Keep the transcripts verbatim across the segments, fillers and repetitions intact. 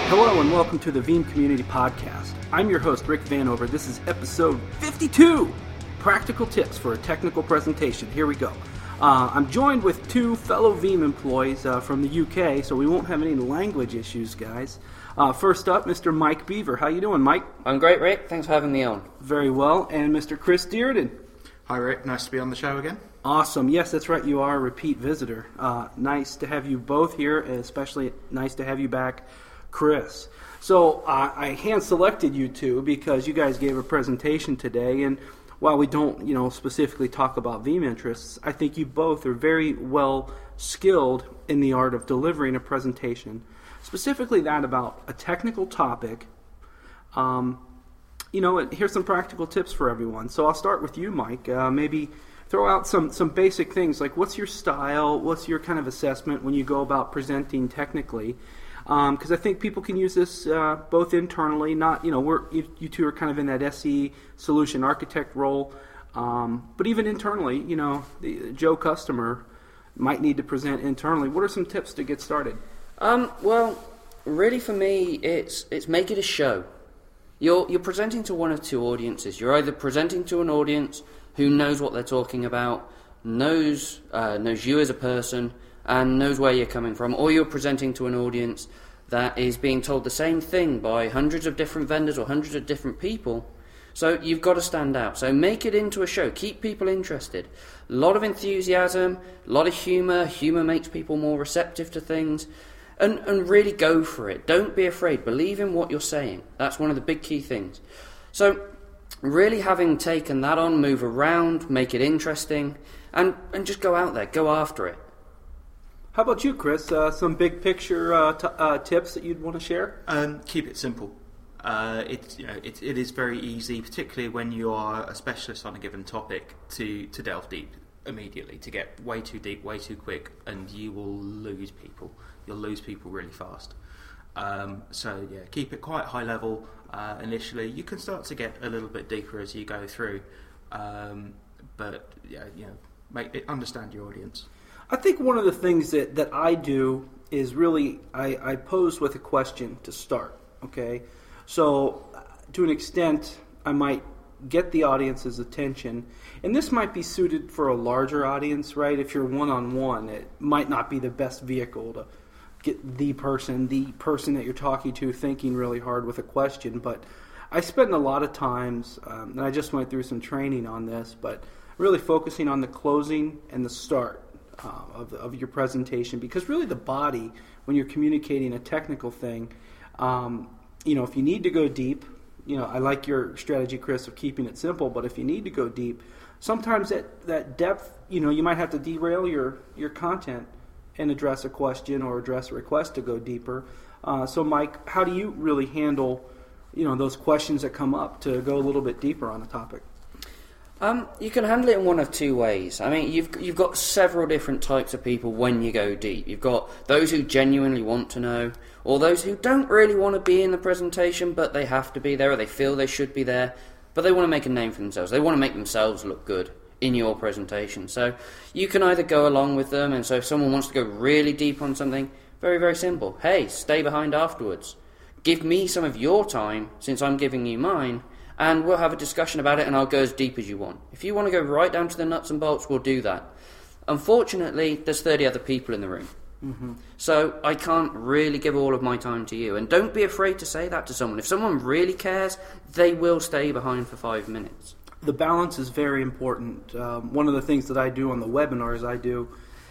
Hello and welcome to the Veeam Community Podcast. I'm your host, Rick Vanover. This is episode fifty-two, Practical Tips for a Technical Presentation. Here we go. Uh, I'm joined with two fellow Veeam employees uh, from the U K, so we won't have any language issues, guys. Uh, first up, Mister Mike Beaver. How you doing, Mike? I'm great, Rick. Thanks for having me on. Very well. And Mister Chris Dearden. Hi, Rick. Nice to be on the show again. Awesome. Yes, that's right. You are a repeat visitor. Uh, nice to have you both here, and especially nice to have you back, Chris. So uh, I hand-selected you two because you guys gave a presentation today, and while we don't, you know, specifically talk about Veeam interests, I think you both are very well skilled in the art of delivering a presentation, specifically that about a technical topic. Um, you know, here's some practical tips for everyone. So I'll start with you, Mike. Uh, maybe throw out some, some basic things like what's your style, what's your kind of assessment when you go about presenting technically. Because um, I think people can use this uh, both internally, not, you know, we're, you, you two are kind of in that S E solution architect role, um, but even internally, you know, the Joe customer might need to present internally. What are some tips to get started? Um, well, really for me, it's it's make it a show. You're you're presenting to one of two audiences. You're either presenting to an audience who knows what they're talking about, knows uh, knows you as a person, and knows where you're coming from, or you're presenting to an audience that is being told the same thing by hundreds of different vendors or hundreds of different people. So you've got to stand out. So make it into a show. Keep people interested. A lot of enthusiasm, a lot of humour. Humour makes people more receptive to things. And, and really go for it. Don't be afraid. Believe in what you're saying. That's one of the big key things. So really having taken that on, move around, make it interesting, and, and just go out there. Go after it. How about you, Chris? Uh, some big picture uh, t- uh, tips that you'd want to share? Um, keep it simple. Uh, it, you know, it, it is very easy, particularly when you are a specialist on a given topic, to, to delve deep immediately, to get way too deep, way too quick, and you will lose people. You'll lose people really fast. Um, so, yeah, keep it quite high level uh, initially. You can start to get a little bit deeper as you go through, um, but, yeah, you know, make it, understand your audience. I think one of the things that, that I do is really I, I pose with a question to start, okay? So to an extent, I might get the audience's attention, and this might be suited for a larger audience, right? If you're one-on-one, it might not be the best vehicle to get the person, the person that you're talking to thinking really hard with a question, but I spend a lot of times, um, and I just went through some training on this, but really focusing on the closing and the start. Uh, of, of your presentation, because really the body, when you're communicating a technical thing, um, you know, if you need to go deep, you know, I like your strategy, Chris, of keeping it simple, but if you need to go deep, sometimes that, that depth, you know, you might have to derail your, your content and address a question or address a request to go deeper. Uh, so, Mike, how do you really handle, you know, those questions that come up to go a little bit deeper on a topic? Um, you can handle it in one of two ways. I mean, you've you've got several different types of people when you go deep. You've got those who genuinely want to know, or those who don't really want to be in the presentation, but they have to be there, or they feel they should be there, but they want to make a name for themselves. They want to make themselves look good in your presentation. So you can either go along with them, and so if someone wants to go really deep on something, very, very simple. Hey, stay behind afterwards. Give me some of your time, since I'm giving you mine, and we'll have a discussion about it, and I'll go as deep as you want. If you want to go right down to the nuts and bolts, we'll do that. Unfortunately, there's thirty other people in the room. Mm-hmm. So I can't really give all of my time to you. And don't be afraid to say that to someone. If someone really cares, they will stay behind for five minutes. The balance is very important. Um, one of the things that I do on the webinars I do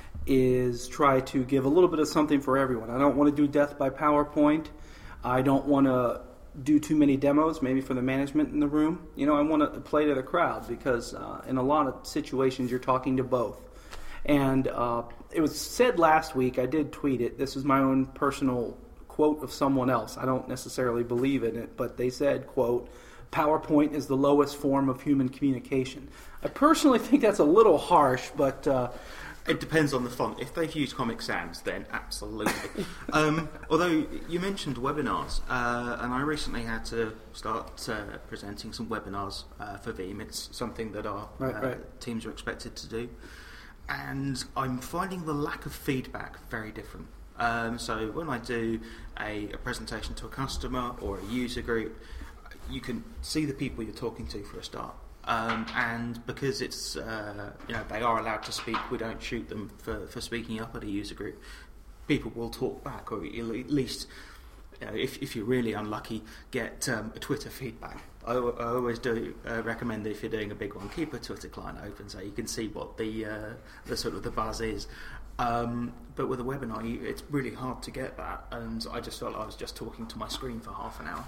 is try to give a little bit of something for everyone. I don't want to do death by PowerPoint. I don't want to do too many demos, maybe for the management in the room. You know, I want to play to the crowd because uh, in a lot of situations you're talking to both. And uh, it was said last week, I did tweet it, this is my own personal quote of someone else. I don't necessarily believe in it, but they said, quote, PowerPoint is the lowest form of human communication. I personally think that's a little harsh, but uh, it depends on the font. If they've used Comic Sans, then absolutely. um, although you mentioned webinars, uh, and I recently had to start uh, presenting some webinars uh, for Veeam. It's something that our right, uh, right. teams are expected to do. And I'm finding the lack of feedback very different. Um, so when I do a, a presentation to a customer or a user group, you can see the people you're talking to for a start. Um, and because it's uh, you know they are allowed to speak, we don't shoot them for, for speaking up at a user group. People will talk back, or at least, you know, if if you're really unlucky, get um, a Twitter feedback. I, I always do uh, recommend that if you're doing a big one, keep a Twitter client open so you can see what the uh, the sort of the buzz is. Um, but with a webinar, you, it's really hard to get that, and I just felt like I was just talking to my screen for half an hour.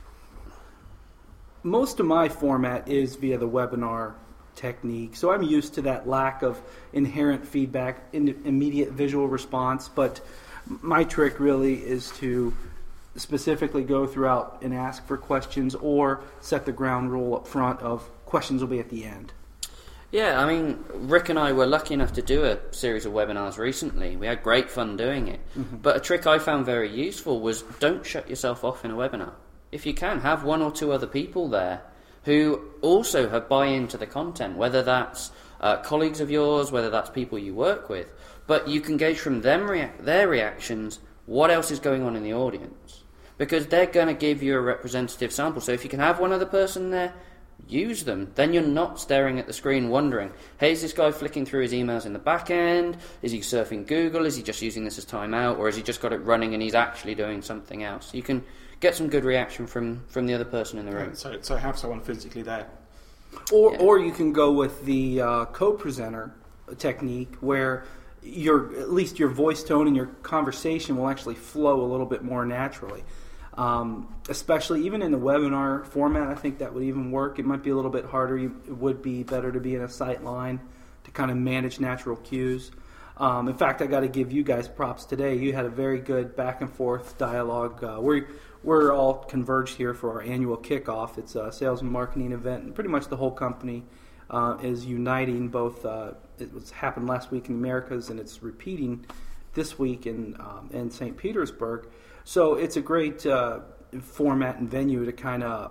Most of my format is via the webinar technique, so I'm used to that lack of inherent feedback, in immediate visual response, but my trick really is to specifically go throughout and ask for questions or set the ground rule up front of questions will be at the end. Yeah, I mean, Rick and I were lucky enough to do a series of webinars recently. We had great fun doing it. Mm-hmm. But a trick I found very useful was don't shut yourself off in a webinar. If you can, have one or two other people there who also have buy-in to the content, whether that's uh, colleagues of yours, whether that's people you work with. But you can gauge from them rea- their reactions what else is going on in the audience. Because they're going to give you a representative sample. So if you can have one other person there, use them. Then you're not staring at the screen wondering, hey, is this guy flicking through his emails in the back end? Is he surfing Google? Is he just using this as timeout? Or has he just got it running and he's actually doing something else? You can get some good reaction from, from the other person in the room. So, so have someone physically there. Or, yeah. or you can go with the uh, co-presenter technique where your at least your voice tone and your conversation will actually flow a little bit more naturally. Um, especially even in the webinar format, I think that would even work. It might be a little bit harder. You, it would be better to be in a sight line to kind of manage natural cues. Um, in fact, I got to give you guys props today. You had a very good back and forth dialogue. Uh, we're we're all converged here for our annual kickoff. It's a sales and marketing event, and pretty much the whole company uh, is uniting. Both uh, it was happened last week in the Americas, and it's repeating this week in um, in Saint Petersburg. So it's a great uh, format and venue to kind of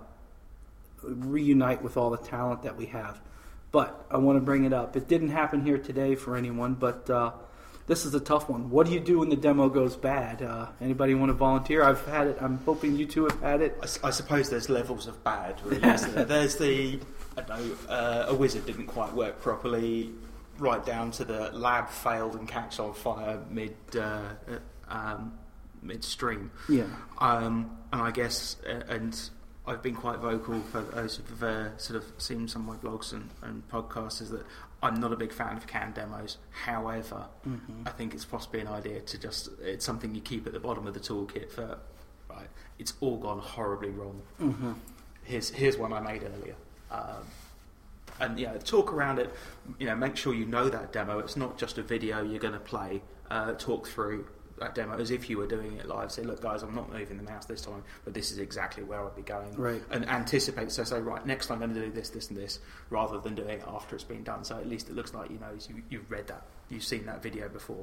reunite with all the talent that we have. But I want to bring it up. It didn't happen here today for anyone, but uh, this is a tough one. What do you do when the demo goes bad? Uh, anybody want to volunteer? I've had it. I'm hoping you two have had it. I, I suppose there's levels of bad, really, isn't there? There's the, I don't know, uh, a wizard didn't quite work properly, right down to the lab failed and catch on fire mid... Uh, um, midstream. Yeah. Um, and I guess, uh, and I've been quite vocal for those who've uh, sort of seen some of my blogs and, and podcasts, is that I'm not a big fan of canned demos. However, mm-hmm. I think it's possibly an idea to just, it's something you keep at the bottom of the toolkit for, right, it's all gone horribly wrong. Mm-hmm. Here's, here's one I made earlier. Um, and yeah, talk around it, you know, make sure you know that demo. It's not just a video you're going to play, uh, talk through that demo as if you were doing it live. Say, look guys, I'm not moving the mouse this time, but this is exactly where I'll be going. Right. And anticipate, so say, right, next time I'm going to do this, this and this, rather than doing it after it's been done. So at least it looks like, you know, you, you've read that, you've seen that video before.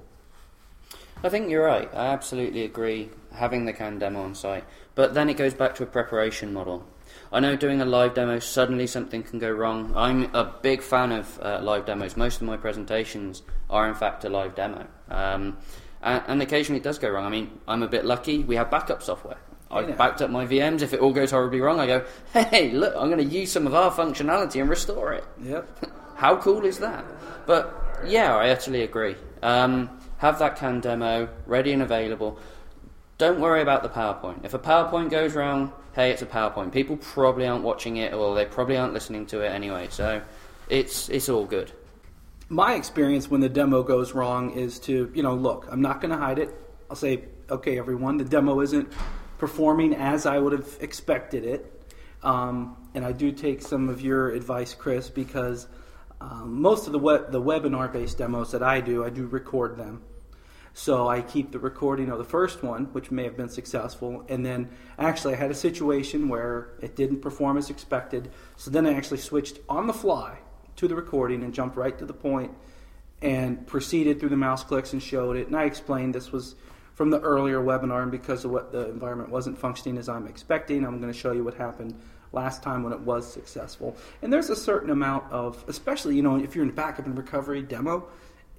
I think you're right. I absolutely agree, having the canned demo on site. But then it goes back to a preparation model. I know doing a live demo, suddenly something can go wrong. I'm a big fan of uh, live demos. Most of my presentations are in fact a live demo. Um, and, and occasionally it does go wrong. I mean, I'm a bit lucky. We have backup software. I've yeah. backed up my V Ms. If it all goes horribly wrong, I go, hey, look, I'm going to use some of our functionality and restore it. Yep. How cool is that? But yeah, I utterly agree. Um, have that canned demo ready and available. Don't worry about the PowerPoint. If a PowerPoint goes wrong, hey, it's a PowerPoint. People probably aren't watching it, or they probably aren't listening to it anyway. So it's it's all good. My experience when the demo goes wrong is to, you know, look, I'm not going to hide it. I'll say, okay, everyone, the demo isn't performing as I would have expected it. Um, and I do take some of your advice, Chris, because um, most of the web, the webinar-based demos that I do, I do record them. So I keep the recording of the first one, which may have been successful, and then actually I had a situation where it didn't perform as expected, so then I actually switched on the fly to the recording and jumped right to the point and proceeded through the mouse clicks and showed it. And I explained this was from the earlier webinar, and because of what the environment wasn't functioning as I'm expecting, I'm going to show you what happened last time when it was successful. And there's a certain amount of, especially, you know, if you're in backup and recovery demo,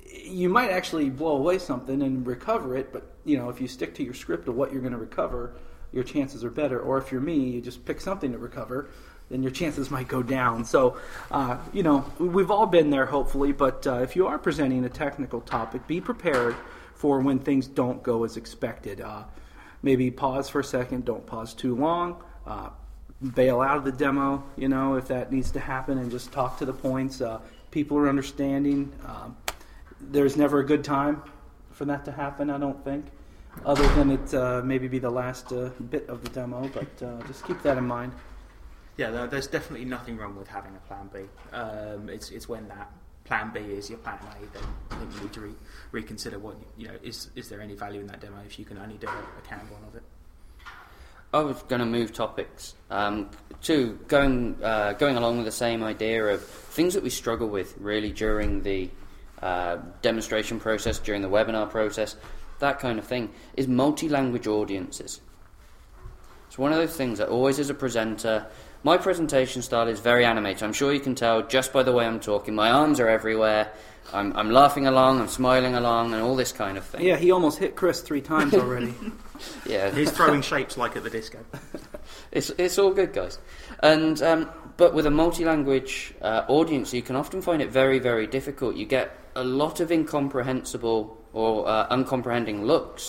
you might actually blow away something and recover it, but you know, if you stick to your script of what you're going to recover, your chances are better. Or if you're me, you just pick something to recover, then your chances might go down. So, uh, you know, we've all been there, hopefully, but uh, if you are presenting a technical topic, be prepared for when things don't go as expected. Uh, maybe pause for a second, don't pause too long, uh, bail out of the demo, you know, if that needs to happen, and just talk to the points. Uh, people are understanding. Uh, there's never a good time for that to happen, I don't think, other than it uh, maybe be the last uh, bit of the demo, but uh, just keep that in mind. Yeah, there's definitely nothing wrong with having a plan B. Um, it's it's when that plan B is your plan A, then I think you need to re- reconsider what, you know, is is there any value in that demo if you can only do a, a canned one of it. I was going to move topics um, to going uh, going along with the same idea of things that we struggle with really during the uh, demonstration process, during the webinar process, that kind of thing, is multi-language audiences. It's one of those things that always as a presenter, my presentation style is very animated. I'm sure you can tell just by the way I'm talking. My arms are everywhere. I'm, I'm laughing along, I'm smiling along, and all this kind of thing. Yeah, he almost hit Chris three times already. Yeah, he's throwing shapes like at the disco. It's it's all good, guys. And um, but with a multi-language uh, audience, you can often find it very, very difficult. You get a lot of incomprehensible or uh, uncomprehending looks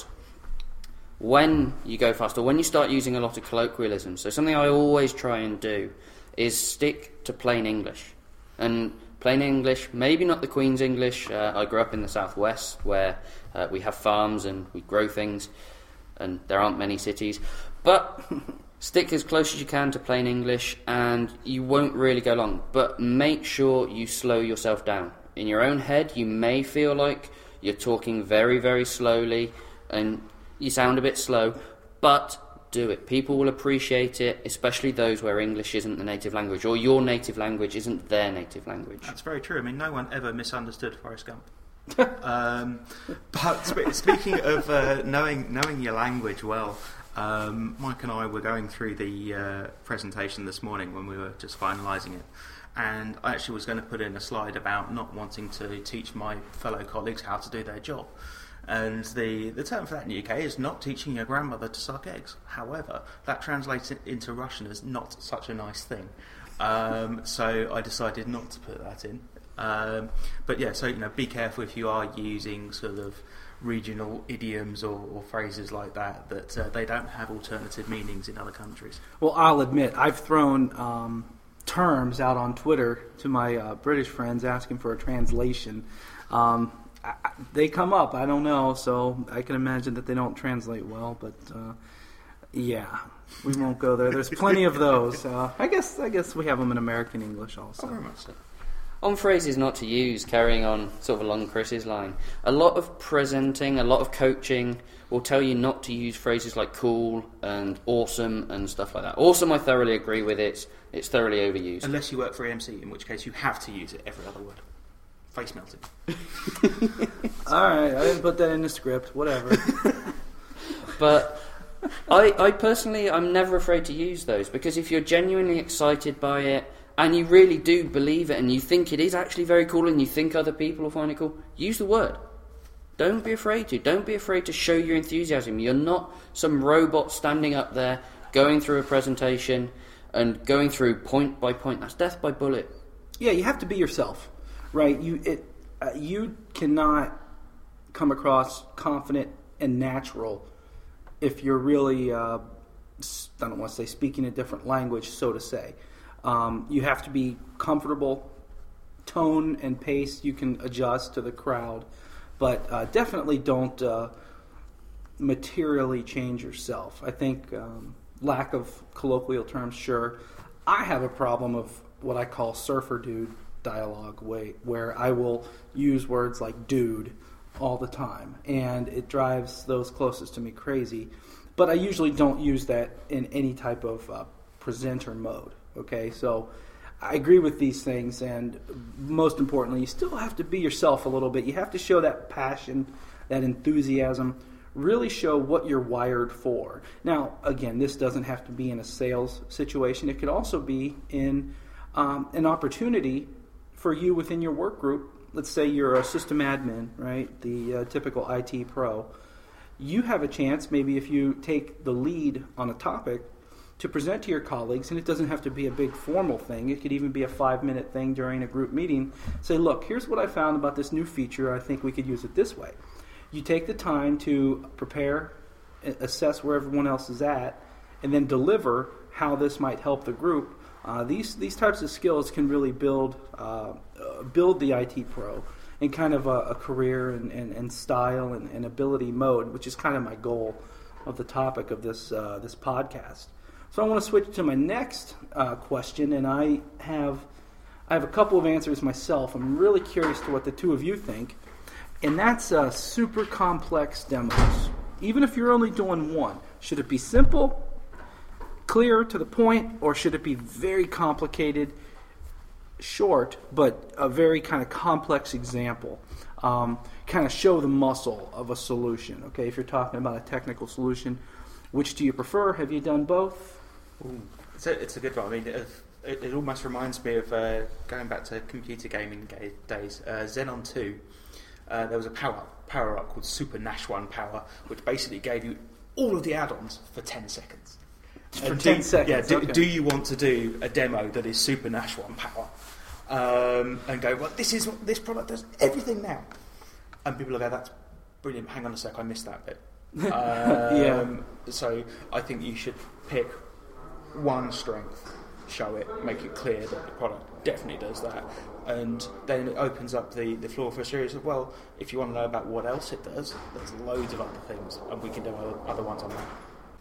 when you go fast, or when you start using a lot of colloquialisms. So something I always try and do is stick to plain English. And plain English, maybe not the Queen's English. Uh, I grew up in the southwest where uh, we have farms and we grow things, and there aren't many cities. But stick as close as you can to plain English and you won't really go long. But make sure you slow yourself down. In your own head, you may feel like you're talking very, very slowly and you sound a bit slow, but do it. People will appreciate it, especially those where English isn't the native language, or your native language isn't their native language. That's very true. I mean, no one ever misunderstood Forrest Gump. um, but sp- speaking of uh, knowing knowing your language well, um, Mike and I were going through the uh, presentation this morning when we were just finalising it, and I actually was going to put in a slide about not wanting to teach my fellow colleagues how to do their job. And the, the term for that in the U K is not teaching your grandmother to suck eggs. However, that translates into Russian as not such a nice thing. Um, so I decided not to put that in. Um, but yeah, so you know, be careful if you are using sort of regional idioms or, or phrases like that, that uh, they don't have alternative meanings in other countries. Well, I'll admit, I've thrown um, terms out on Twitter to my uh, British friends asking for a translation. Um, I, they come up, I don't know, so I can imagine that they don't translate well, but uh, yeah, we won't go there. There's plenty of those. Uh, I guess I guess we have them in American English also. Oh, very much so. On phrases not to use, carrying on sort of along Chris's line, a lot of presenting, a lot of coaching will tell you not to use phrases like cool and awesome and stuff like that. Awesome, I thoroughly agree with it. It's thoroughly overused. Unless you work for E M C, in which case you have to use it every other word. Face melted. Alright, I didn't put that in the script, whatever. But I, I personally, I'm never afraid to use those, because if you're genuinely excited by it, and you really do believe it, and you think it is actually very cool, and you think other people will find it cool, use the word. Don't be afraid to. Don't be afraid to show your enthusiasm. You're not some robot standing up there, going through a presentation, and going through point by point. That's death by bullet. Yeah, you have to be yourself. Right, you it uh, you cannot come across confident and natural if you're really uh, I don't want to say speaking a different language, so to say. Um, you have to be comfortable. Tone and pace you can adjust to the crowd, but uh, definitely don't uh, materially change yourself. I think um, lack of colloquial terms, sure. I have a problem of what I call surfer dude dialogue way, where I will use words like dude all the time, and it drives those closest to me crazy. But I usually don't use that in any type of uh, presenter mode. Okay, so I agree with these things, and most importantly, you still have to be yourself a little bit. You have to show that passion, that enthusiasm, really show what you're wired for. Now, again, this doesn't have to be in a sales situation. It could also be in um, an opportunity for you within your work group let's say you're a system admin, right? The uh, typical I T pro. You have a chance, maybe if you take the lead on a topic, to present to your colleagues, and it doesn't have to be a big formal thing. It could even be a five-minute thing during a group meeting. Say, look, here's what I found about this new feature. I think we could use it this way. You take the time to prepare, assess where everyone else is at, and then deliver how this might help the group. Uh, these these types of skills can really build uh, uh, build the I T pro in kind of a, a career and, and, and style and, and ability mode, which is kind of my goal of the topic of this uh, this podcast. So I want to switch to my next uh, question, and I have I have a couple of answers myself. I'm really curious to what the two of you think, and that's uh, super complex demos. Even if you're only doing one, should it be simple, clear, to the point, or should it be very complicated, short, but a very kind of complex example? Um, kind of show the muscle of a solution. Okay, if you're talking about a technical solution, which do you prefer? Have you done both? Ooh, it's, a, it's a good one. I mean, it, it, it almost reminds me of uh, going back to computer gaming ga- days. Uh, Xenon two, uh, there was a power power up called Super Nash one Power, which basically gave you all of the add-ons for ten seconds. For And ten do, seconds. Yeah. Do, okay. do you want to do a demo that is Super Nash one Power, um, and go, well, this is what this product does everything now, and people will go, that's brilliant. Hang on a sec, I missed that bit. um, Yeah. So I think you should pick one strength, show it, make it clear that the product definitely does that, and then it opens up the, the floor for a series of, well, if you want to know about what else it does, there's loads of other things, and we can do other, other ones on that.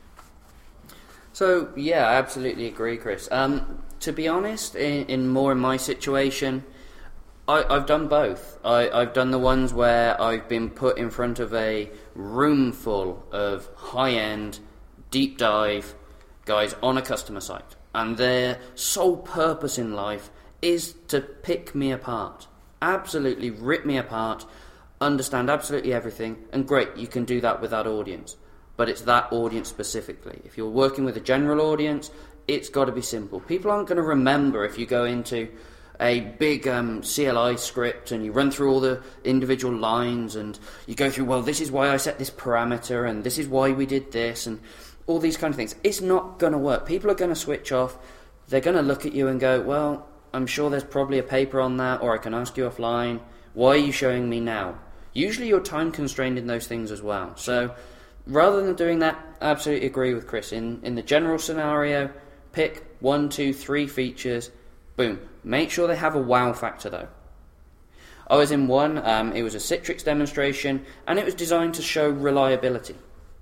So, yeah, I absolutely agree, Chris. Um, to be honest, in, in more in my situation, I, I've done both. I, I've done the ones where I've been put in front of a room full of high-end, deep dive guys on a customer site, and their sole purpose in life is to pick me apart. Absolutely rip me apart, understand absolutely everything, and great, you can do that with that audience. But it's that audience specifically. If you're working with a general audience, it's got to be simple. People aren't going to remember if you go into a big um, C L I script and you run through all the individual lines and you go through, well, this is why I set this parameter and this is why we did this and all these kind of things. It's not going to work. People are going to switch off. They're going to look at you and go, well, I'm sure there's probably a paper on that, or I can ask you offline. Why are you showing me now? Usually you're time constrained in those things as well. So rather than doing that, I absolutely agree with Chris. In, in the general scenario, pick one, two, three features. Boom. Make sure they have a wow factor, though. I was in one, um, it was a Citrix demonstration, and it was designed to show reliability.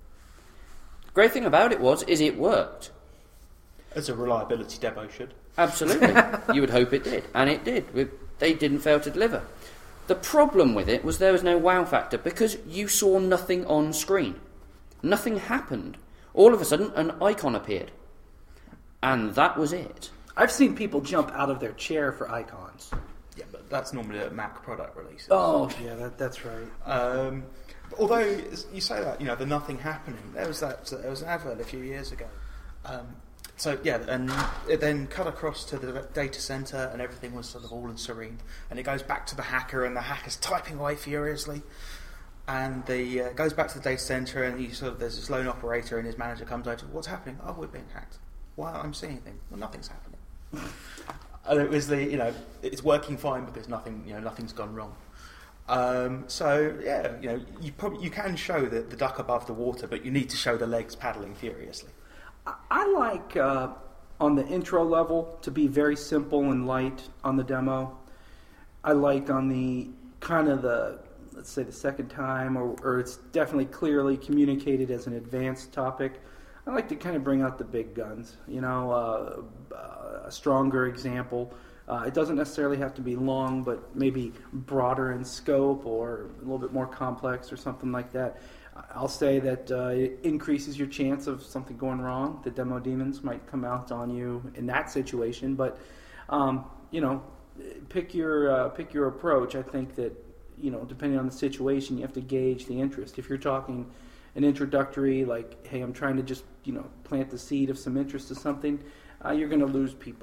Great thing about it was, is it worked. As a reliability demo should. Absolutely. You would hope it did, and it did. They didn't fail to deliver. The problem with it was there was no wow factor because you saw nothing on screen. Nothing happened. All of a sudden, an icon appeared. And that was it. I've seen people jump out of their chair for icons. Yeah, but that's normally a Mac product release. Oh, yeah, that, that's right. Um, although you say that, you know, the nothing happening. There was that. There was an advert a few years ago. Um, so yeah, and it then cut across to the data center, and everything was sort of all and serene. And it goes back to the hacker, and the hacker's typing away furiously. And the uh, goes back to the data center, and he sort of there's this lone operator, and his manager comes over. What's happening? Oh, we're being hacked. Why aren't I seeing anything? Well, nothing's happening. And it was the you know it's working fine because nothing you know nothing's gone wrong. Um, so yeah, you know you probably you can show the, the duck above the water, but you need to show the legs paddling furiously. I, I like uh, on the intro level to be very simple and light on the demo. I like on the kind of the let's say the second time, or, or it's definitely clearly communicated as an advanced topic. I like to kind of bring out the big guns, you know, uh, uh, a stronger example. Uh, it doesn't necessarily have to be long, but maybe broader in scope or a little bit more complex or something like that. I'll say that uh, it increases your chance of something going wrong. The demo demons might come out on you in that situation, but, um, you know, pick your uh, pick your approach. I think that, you know, depending on the situation, you have to gauge the interest. If you're talking an introductory, like, hey, I'm trying to just, you know, plant the seed of some interest to something, uh, you're going to lose people.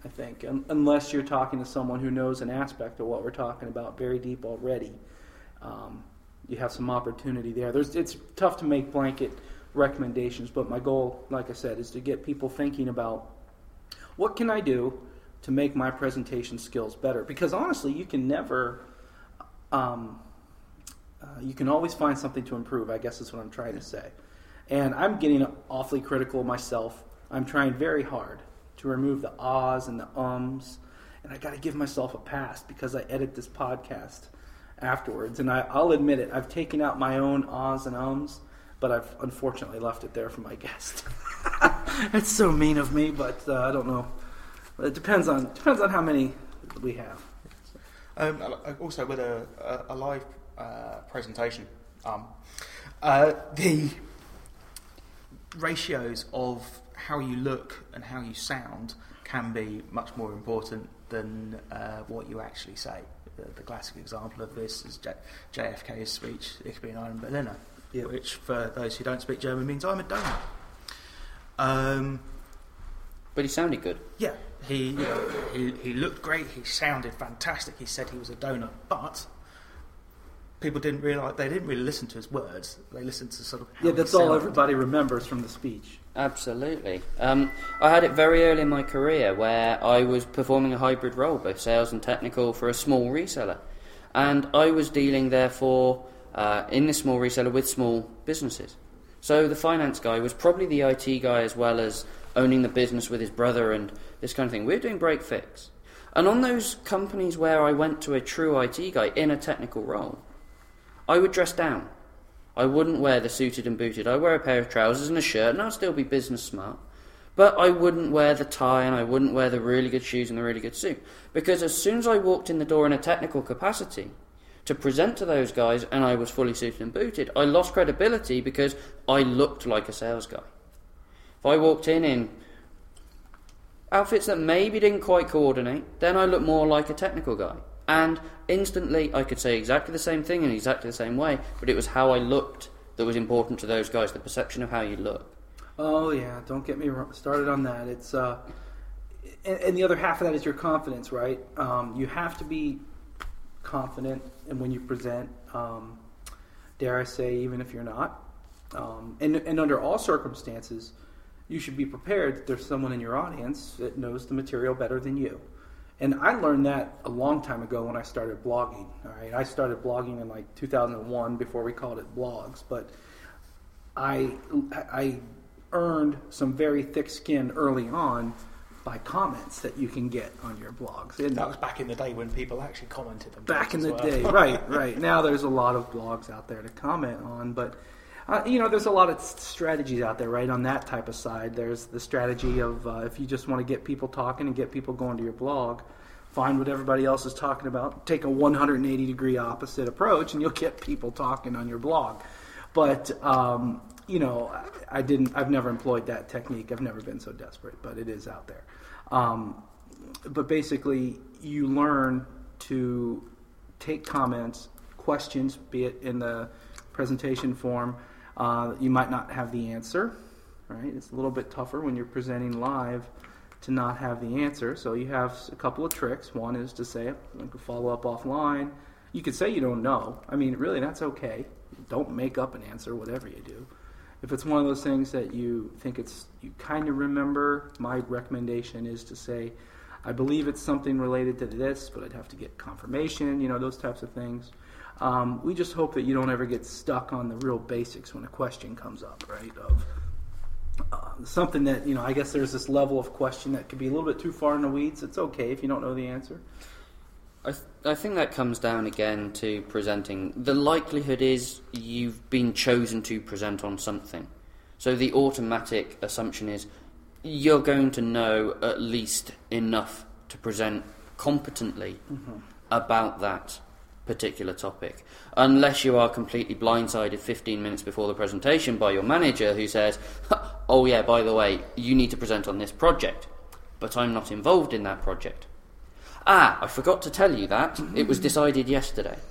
I think, Un- unless you're talking to someone who knows an aspect of what we're talking about very deep already. Um, you have some opportunity there. There's, it's tough to make blanket recommendations, but my goal, like I said, is to get people thinking about what can I do to make my presentation skills better. Because honestly, you can never, um, uh, you can always find something to improve, I guess is what I'm trying to say. And I'm getting awfully critical of myself. I'm trying very hard to remove the ahs and the ums, and I got to give myself a pass because I edit this podcast afterwards. And I, I'll admit it, I've taken out my own ahs and ums, but I've unfortunately left it there for my guest. That's so mean of me, but uh, I don't know. It depends on depends on how many we have. Um, also, with a, a, a live uh, presentation, um, uh, the ratios of how you look and how you sound can be much more important than uh, what you actually say. The, the classic example of this is J- JFK's speech, "Ich bin ein Berliner," yep. Which, for those who don't speak German, means "I'm a donor." Um, but he sounded good. Yeah, he, you know, he he looked great. He sounded fantastic. He said he was a donor, but people didn't realise, they didn't really listen to his words. They listened to sort of how yeah. That's he all sounded. everybody remembers from the speech. Absolutely. Um, I had it very early in my career where I was performing a hybrid role, both sales and technical, for a small reseller, and I was dealing therefore uh, in this small reseller with small businesses. So the finance guy was probably the I T guy as well as owning the business with his brother and this kind of thing. We were doing break fix. And on those companies where I went to a true I T guy in a technical role, I would dress down. I wouldn't wear the suited and booted. I'd wear a pair of trousers and a shirt, and I'd still be business smart. But I wouldn't wear the tie, and I wouldn't wear the really good shoes and the really good suit. Because as soon as I walked in the door in a technical capacity to present to those guys, and I was fully suited and booted, I lost credibility because I looked like a sales guy. If I walked in in outfits that maybe didn't quite coordinate, then I looked more like a technical guy. And instantly I could say exactly the same thing in exactly the same way, but it was how I looked that was important to those guys, the perception of how you look. Oh yeah, don't get me started on that. It's uh, and, and the other half of that is your confidence, right? Um, you have to be confident, and when you present, um, dare I say, even if you're not, um, and and under all circumstances, you should be prepared that there's someone in your audience that knows the material better than you. And I learned that a long time ago when I started blogging. All right, I started blogging in like two thousand one before we called it blogs, but I I earned some very thick skin early on by comments that you can get on your blogs. And that was back in the day when people actually commented on back in the well. day, right, right. Now there's a lot of blogs out there to comment on, but uh, you know, there's a lot of strategies out there, right, on that type of side. There's the strategy of uh, if you just want to get people talking and get people going to your blog, find what everybody else is talking about, take a one hundred eighty degree opposite approach, and you'll get people talking on your blog. But um, you know, I didn't. I've never employed that technique. I've never been so desperate, but it is out there. Um, but basically, you learn to take comments, questions, be it in the presentation form. Uh, you might not have the answer, right? It's a little bit tougher when you're presenting live to not have the answer. So you have a couple of tricks. One is to say, I can follow up offline. You could say you don't know. I mean, really, that's okay. Don't make up an answer, whatever you do. If it's one of those things that you think it's you kind of remember, my recommendation is to say, I believe it's something related to this, but I'd have to get confirmation, you know, those types of things. Um, we just hope that you don't ever get stuck on the real basics when a question comes up, right, of uh, something that, you know, I guess there's this level of question that could be a little bit too far in the weeds. It's okay if you don't know the answer. I, th- I think that comes down again to presenting. The likelihood is you've been chosen to present on something. So the automatic assumption is you're going to know at least enough to present competently mm-hmm. about that particular topic. Unless you are completely blindsided fifteen minutes before the presentation by your manager who says, oh yeah, by the way, you need to present on this project, but I'm not involved in that project. Ah, I forgot to tell you that. It was decided yesterday.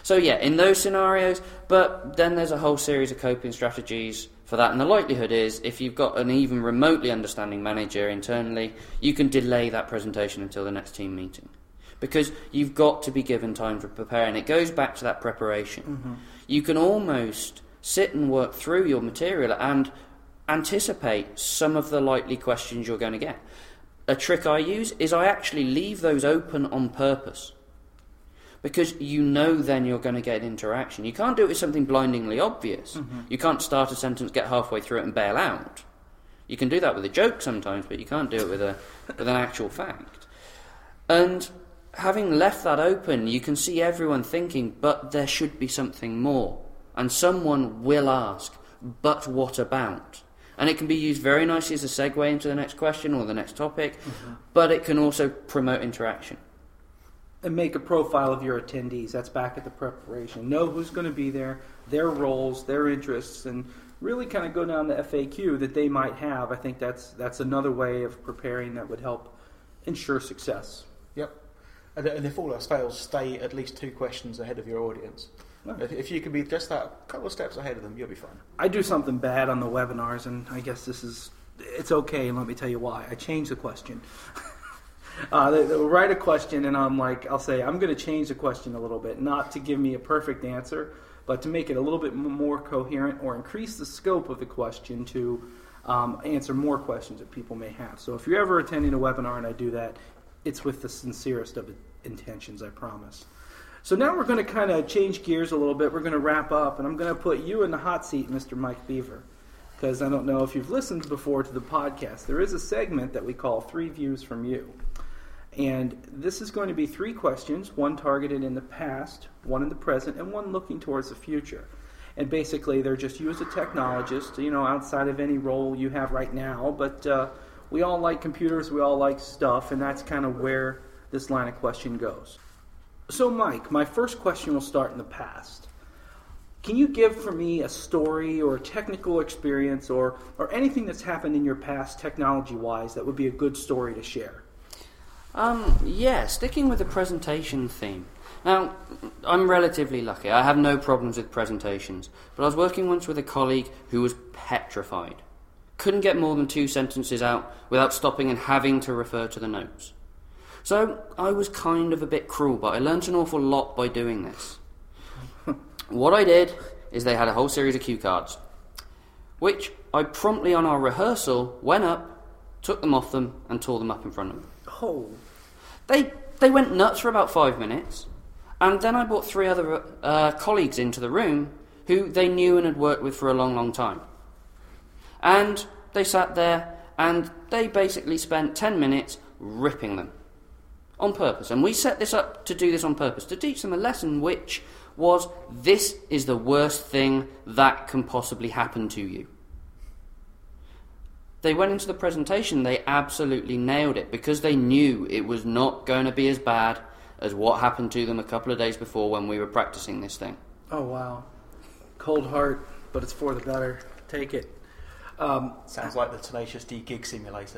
So yeah, in those scenarios, but then there's a whole series of coping strategies for that, and the likelihood is, if you've got an even remotely understanding manager internally, you can delay that presentation until the next team meeting. Because you've got to be given time to prepare, and it goes back to that preparation. Mm-hmm. You can almost sit and work through your material and anticipate some of the likely questions you're going to get. A trick I use is I actually leave those open on purpose. Because you know then you're going to get interaction. You can't do it with something blindingly obvious. Mm-hmm. You can't start a sentence, get halfway through it and bail out. You can do that with a joke sometimes, but you can't do it with a with an actual fact. And having left that open, you can see everyone thinking, but there should be something more. And someone will ask, but what about? And it can be used very nicely as a segue into the next question or the next topic, mm-hmm. but it can also promote interaction. And make a profile of your attendees. That's back at the preparation. Know who's going to be there, their roles, their interests, and really kind of go down the F A Q that they might have. I think that's that's another way of preparing that would help ensure success. Yep. And, and if all else fails, stay at least two questions ahead of your audience. No. If, if you can be just that couple of steps ahead of them, you'll be fine. I do something bad on the webinars, and I guess this is, it's okay, and let me tell you why. I change the question. Uh, they, they'll write a question, and I'm like, I'll say, I'm going to change the question a little bit, not to give me a perfect answer, but to make it a little bit more coherent or increase the scope of the question to um, answer more questions that people may have. So if you're ever attending a webinar and I do that, it's with the sincerest of intentions, I promise. So now we're going to kind of change gears a little bit. We're going to wrap up, and I'm going to put you in the hot seat, Mister Mike Beaver, because I don't know if you've listened before to the podcast. There is a segment that we call Three Views from You. And this is going to be three questions, one targeted in the past, one in the present, and one looking towards the future. And basically, they're just you as a technologist, you know, outside of any role you have right now. But uh, we all like computers, we all like stuff, and that's kind of where this line of question goes. So, Mike, my first question will start in the past. Can you give for me a story or a technical experience or, or anything that's happened in your past technology-wise that would be a good story to share? Um, yeah, sticking with the presentation theme. Now, I'm relatively lucky. I have no problems with presentations. But I was working once with a colleague who was petrified. Couldn't get more than two sentences out without stopping and having to refer to the notes. So I was kind of a bit cruel, but I learnt an awful lot by doing this. What I did is they had a whole series of cue cards, which I promptly on our rehearsal went up, took them off them, and tore them up in front of them. Oh. They they went nuts for about five minutes, and then I brought three other uh, colleagues into the room who they knew and had worked with for a long, long time. And they sat there, and they basically spent ten minutes ripping them on purpose. And we set this up to do this on purpose, to teach them a lesson which was, this is the worst thing that can possibly happen to you. They went into the presentation, they absolutely nailed it because they knew it was not going to be as bad as what happened to them a couple of days before when we were practicing this thing. Oh, wow. Cold heart, but it's for the better. Take it. Um, Sounds like the Tenacious D Gig Simulator.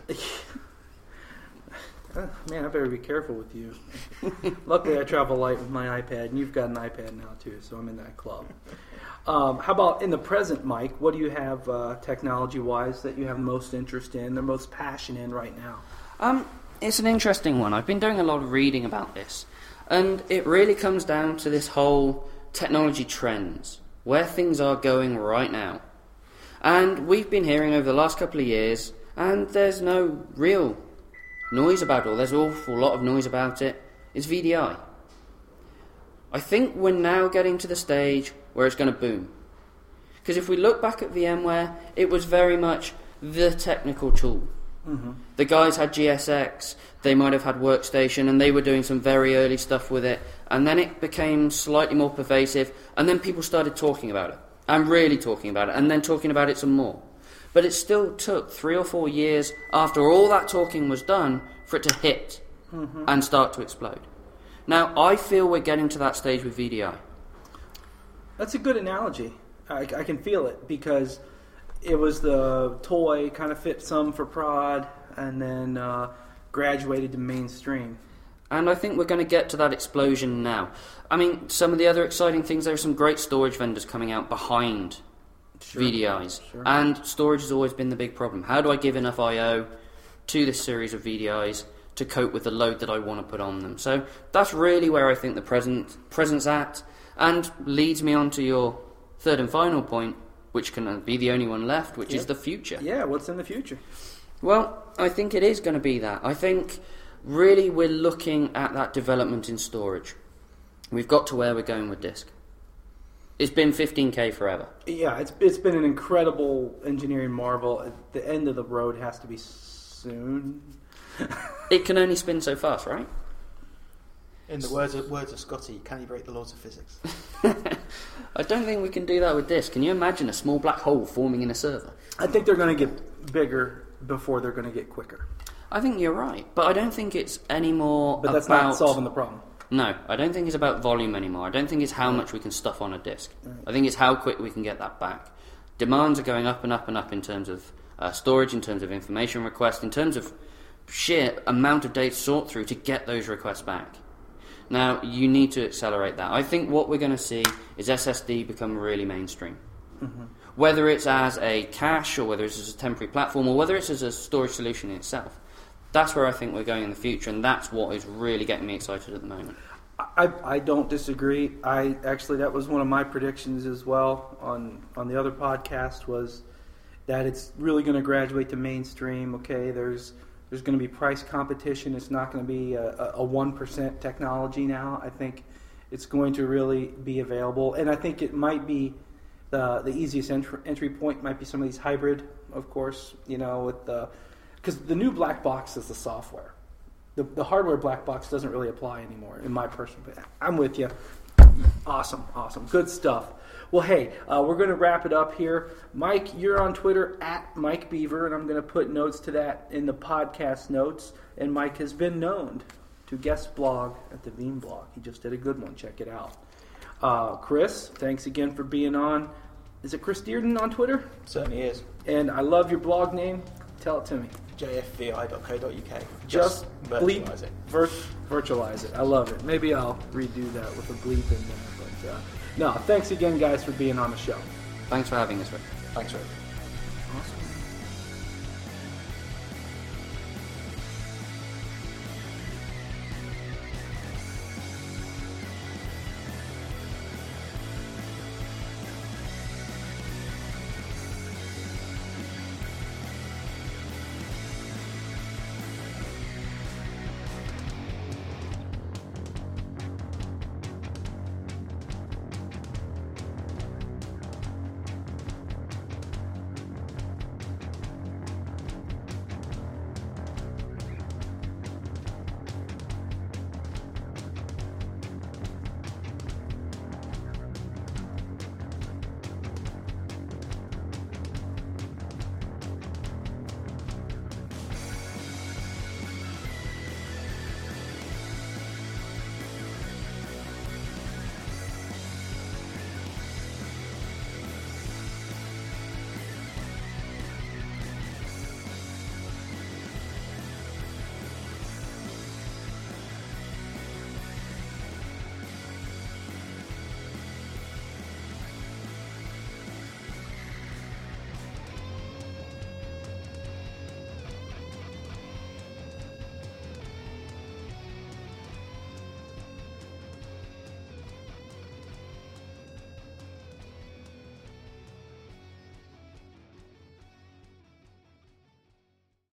uh, man, I better be careful with you. Luckily, I travel light with my iPad, and you've got an iPad now, too, so I'm in that club. Um, how about in the present, Mike? What do you have uh, technology-wise that you have most interest in, the most passion in right now? Um, it's an interesting one. I've been doing a lot of reading about this, and it really comes down to this whole technology trends, where things are going right now. And we've been hearing over the last couple of years, and there's no real noise about it, or there's an awful lot of noise about it, is V D I. I think we're now getting to the stage where it's going to boom. Because if we look back at VMware, it was very much the technical tool. Mm-hmm. The guys had G S X, they might have had Workstation, and they were doing some very early stuff with it, and then it became slightly more pervasive, and then people started talking about it, and really talking about it, and then talking about it some more. But it still took three or four years after all that talking was done for it to hit mm-hmm. and start to explode. Now, I feel we're getting to that stage with V D I. That's a good analogy. I, I can feel it because it was the toy, kind of fit some for prod, and then uh, graduated to mainstream. And I think we're going to get to that explosion now. I mean, some of the other exciting things, there are some great storage vendors coming out behind Sure. V D Is. Sure. And storage has always been the big problem. How do I give enough I O to this series of V D Is to cope with the load that I want to put on them? So that's really where I think the present present's at, and leads me on to your third and final point, which can be the only one left, which Yep. is the future. Yeah, what's in the future? Well, I think it is going to be that. I think really we're looking at that development in storage. We've got to where we're going with disk. It's been fifteen K forever. Yeah, it's it's been an incredible engineering marvel. At the end of the road has to be soon. It can only spin so fast, right? In the words of, words of Scotty, can you break the laws of physics? I don't think we can do that with disk. Can you imagine a small black hole forming in a server? I think they're going to get bigger before they're going to get quicker. I think you're right, but I don't think it's any more But that's about... not solving the problem. No, I don't think it's about volume anymore. I don't think it's how much we can stuff on a disk. Right. I think it's how quick we can get that back. Demands are going up and up and up in terms of uh, storage, in terms of information requests, in terms of sheer amount of data to sort through to get those requests back. Now, you need to accelerate that. I think what we're going to see is S S D become really mainstream. Mm-hmm. Whether it's as a cache, or whether it's as a temporary platform, or whether it's as a storage solution in itself. That's where I think we're going in the future, and that's what is really getting me excited at the moment. I, I don't disagree. I actually, that was one of my predictions as well on, on the other podcast, was that it's really going to graduate to mainstream. Okay, there's there's going to be price competition. It's not going to be a, a one percent technology now. I think it's going to really be available, and I think it might be the the easiest entry, entry point might be some of these hybrid, of course, you know, with the because the new black box is the software. The, the hardware black box doesn't really apply anymore, in my personal opinion. I'm with you. Awesome, awesome. Good stuff. Well, hey, uh, we're going to wrap it up here. Mike, you're on Twitter, at Mike Beaver, and I'm going to put notes to that in the podcast notes. And Mike has been known to guest blog at the Veeam blog. He just did a good one. Check it out. Uh, Chris, thanks again for being on. Is it Chris Dearden on Twitter? Certainly is. And I love your blog name. Tell it to me. j f v i dot co dot u k. Just, Just bleep, virtualize it. Vir- virtualize it. I love it. Maybe I'll redo that with a bleep in there. But uh, no, thanks again, guys, for being on the show. Thanks for having us, Rick. Thanks, Rick. Awesome.